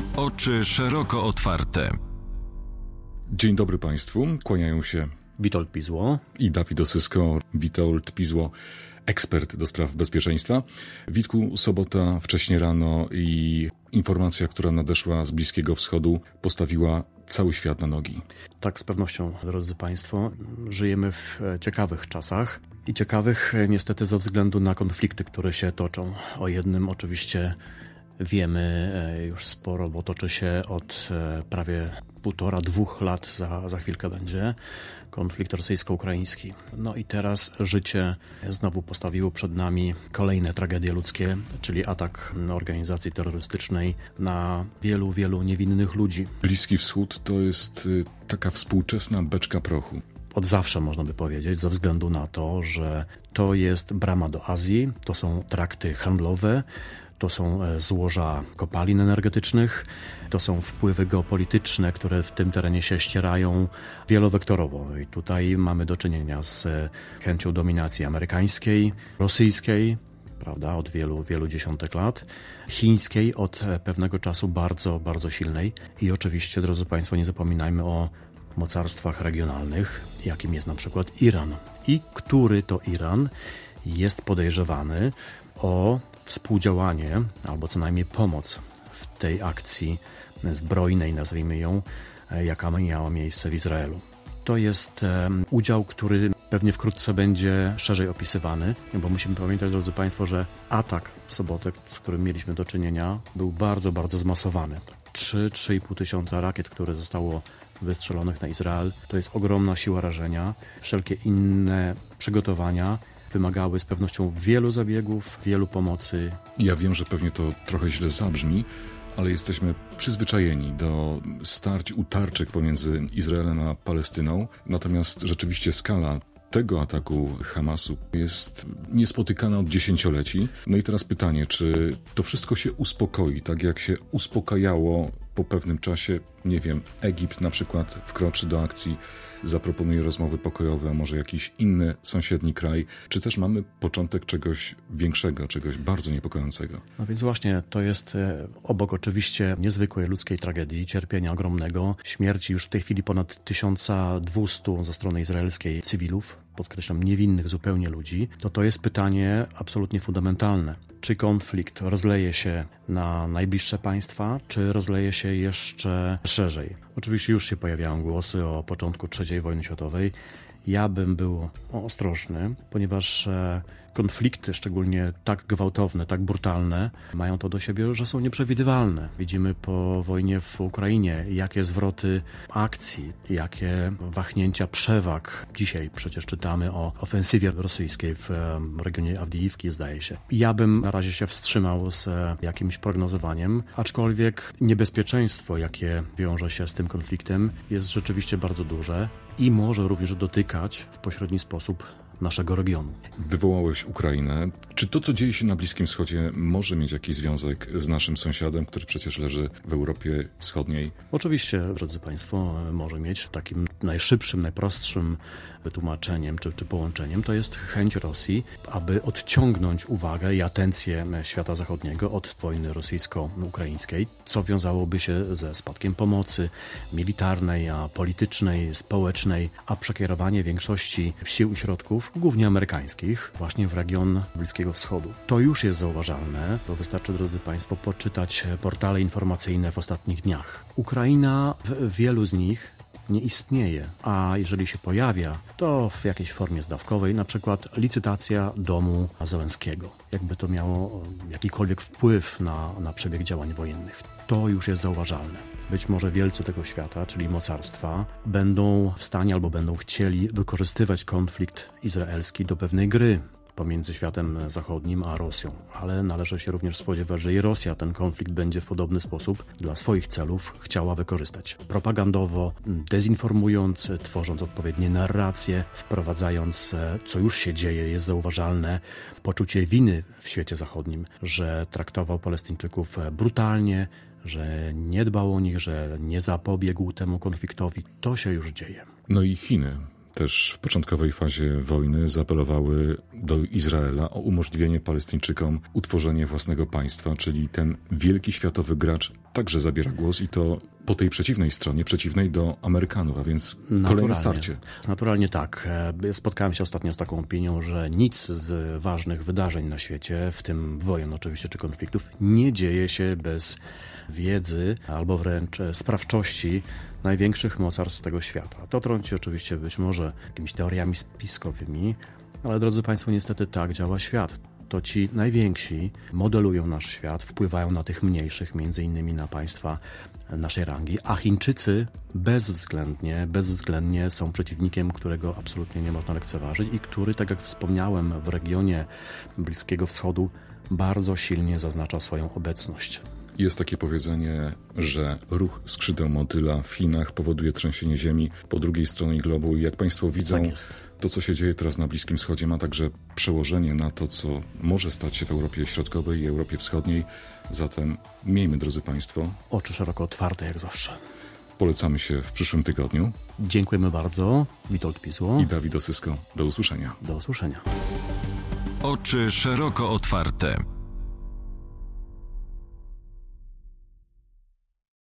Oczy szeroko otwarte. Dzień dobry Państwu, kłaniają się Witold Pizło i Dawid Osysko. Witold Pizło, ekspert do spraw bezpieczeństwa. Witku, sobota wcześnie rano i informacja, która nadeszła z Bliskiego Wschodu, postawiła cały świat na nogi. Tak, z pewnością, drodzy Państwo, żyjemy w ciekawych czasach i ciekawych niestety ze względu na konflikty, które się toczą. O jednym oczywiście wiemy już sporo, bo toczy się od prawie 1,5–2 lat, za chwilkę będzie konflikt rosyjsko-ukraiński. No i teraz życie znowu postawiło przed nami kolejne tragedie ludzkie, czyli atak organizacji terrorystycznej na wielu niewinnych ludzi. Bliski Wschód to jest taka współczesna beczka prochu. Od zawsze można by powiedzieć, ze względu na to, że to jest brama do Azji, to są trakty handlowe, to są złoża kopalin energetycznych, to są wpływy geopolityczne, które w tym terenie się ścierają wielowektorowo. I tutaj mamy do czynienia z chęcią dominacji amerykańskiej, rosyjskiej, prawda, od wielu dziesiątek lat, chińskiej od pewnego czasu bardzo silnej. I oczywiście, drodzy Państwo, nie zapominajmy o mocarstwach regionalnych, jakim jest na przykład Iran. I który to Iran jest podejrzewany o współdziałanie, albo co najmniej pomoc w tej akcji zbrojnej, nazwijmy ją, jaka miała miejsce w Izraelu. To jest udział, który pewnie wkrótce będzie szerzej opisywany, bo musimy pamiętać, drodzy Państwo, że atak w sobotę, z którym mieliśmy do czynienia, był bardzo zmasowany. 3–3,5 tysiąca rakiet, które zostało wystrzelonych na Izrael, to jest ogromna siła rażenia. Wszelkie inne przygotowania wymagały z pewnością wielu zabiegów, wielu pomocy. Ja wiem, że pewnie to trochę źle zabrzmi, ale jesteśmy przyzwyczajeni do starć, utarczek pomiędzy Izraelem a Palestyną. Natomiast rzeczywiście skala tego ataku Hamasu jest niespotykana od dziesięcioleci. No i teraz pytanie, czy to wszystko się uspokoi, tak jak się uspokajało po pewnym czasie, nie wiem, Egipt na przykład wkroczy do akcji, zaproponuje rozmowy pokojowe, a może jakiś inny sąsiedni kraj, czy też mamy początek czegoś większego, czegoś bardzo niepokojącego? No więc właśnie, to jest obok oczywiście niezwykłej ludzkiej tragedii, cierpienia ogromnego, śmierci już w tej chwili ponad 1200 ze strony izraelskiej cywilów, podkreślam, niewinnych zupełnie ludzi, to jest pytanie absolutnie fundamentalne. Czy konflikt rozleje się na najbliższe państwa, czy rozleje się jeszcze szerzej? Oczywiście już się pojawiają głosy o początku III wojny światowej. Ja bym był ostrożny, ponieważ konflikty, szczególnie tak gwałtowne, tak brutalne, mają to do siebie, że są nieprzewidywalne. Widzimy po wojnie w Ukrainie, jakie zwroty akcji, jakie wahnięcia przewag. Dzisiaj przecież czytamy o ofensywie rosyjskiej w regionie Awdijiwki, zdaje się. Ja bym na razie się wstrzymał z jakimś prognozowaniem, aczkolwiek niebezpieczeństwo, jakie wiąże się z tym konfliktem, jest rzeczywiście bardzo duże i może również dotykać w pośredni sposób naszego regionu. Wywołałeś Ukrainę. Czy to, co dzieje się na Bliskim Wschodzie, może mieć jakiś związek z naszym sąsiadem, który przecież leży w Europie Wschodniej? Oczywiście, drodzy Państwo, może mieć takim najszybszym, najprostszym wytłumaczeniem czy połączeniem, to jest chęć Rosji, aby odciągnąć uwagę i atencję świata zachodniego od wojny rosyjsko-ukraińskiej, co wiązałoby się ze spadkiem pomocy militarnej, a politycznej, społecznej, a przekierowanie większości sił i środków, głównie amerykańskich, właśnie w region Bliskiego Wschodu. To już jest zauważalne, bo wystarczy, drodzy Państwo, poczytać portale informacyjne w ostatnich dniach. Ukraina w wielu z nich nie istnieje, a jeżeli się pojawia, to w jakiejś formie zdawkowej, na przykład licytacja domu Zełenskiego. Jakby to miało jakikolwiek wpływ na przebieg działań wojennych. To już jest zauważalne. Być może wielcy tego świata, czyli mocarstwa, będą w stanie albo będą chcieli wykorzystywać konflikt izraelski do pewnej gry pomiędzy światem zachodnim a Rosją. Ale należy się również spodziewać, że i Rosja ten konflikt będzie w podobny sposób dla swoich celów chciała wykorzystać. Propagandowo, dezinformując, tworząc odpowiednie narracje, wprowadzając, co już się dzieje, jest zauważalne poczucie winy w świecie zachodnim, że traktował Palestyńczyków brutalnie, że nie dbał o nich, że nie zapobiegł temu konfliktowi. To się już dzieje. No i Chiny. też w początkowej fazie wojny zaapelowały do Izraela o umożliwienie Palestyńczykom utworzenie własnego państwa, czyli ten wielki światowy gracz także zabiera głos i to po tej przeciwnej stronie, przeciwnej do Amerykanów, a więc kolejne starcie. Naturalnie tak. Spotkałem się ostatnio z taką opinią, że nic z ważnych wydarzeń na świecie, w tym wojen oczywiście czy konfliktów, nie dzieje się bez wiedzy albo wręcz sprawczości największych mocarstw tego świata. To trąci oczywiście być może jakimiś teoriami spiskowymi, ale drodzy Państwo, niestety tak działa świat. To ci najwięksi modelują nasz świat, wpływają na tych mniejszych, między innymi na państwa naszej rangi, a Chińczycy bezwzględnie są przeciwnikiem, którego absolutnie nie można lekceważyć i który, tak jak wspomniałem, w regionie Bliskiego Wschodu bardzo silnie zaznacza swoją obecność. Jest takie powiedzenie, że ruch skrzydeł motyla w Chinach powoduje trzęsienie ziemi po drugiej stronie globu i jak Państwo widzą, Tak jest. to co się dzieje teraz na Bliskim Wschodzie ma także przełożenie na to, co może stać się w Europie Środkowej i Europie Wschodniej. Zatem miejmy, drodzy Państwo, Oczy szeroko otwarte jak zawsze. polecamy się w przyszłym tygodniu. Dziękujemy bardzo. Witold Pisło. I Dawid Osysko. Do usłyszenia. Do usłyszenia. Oczy szeroko otwarte.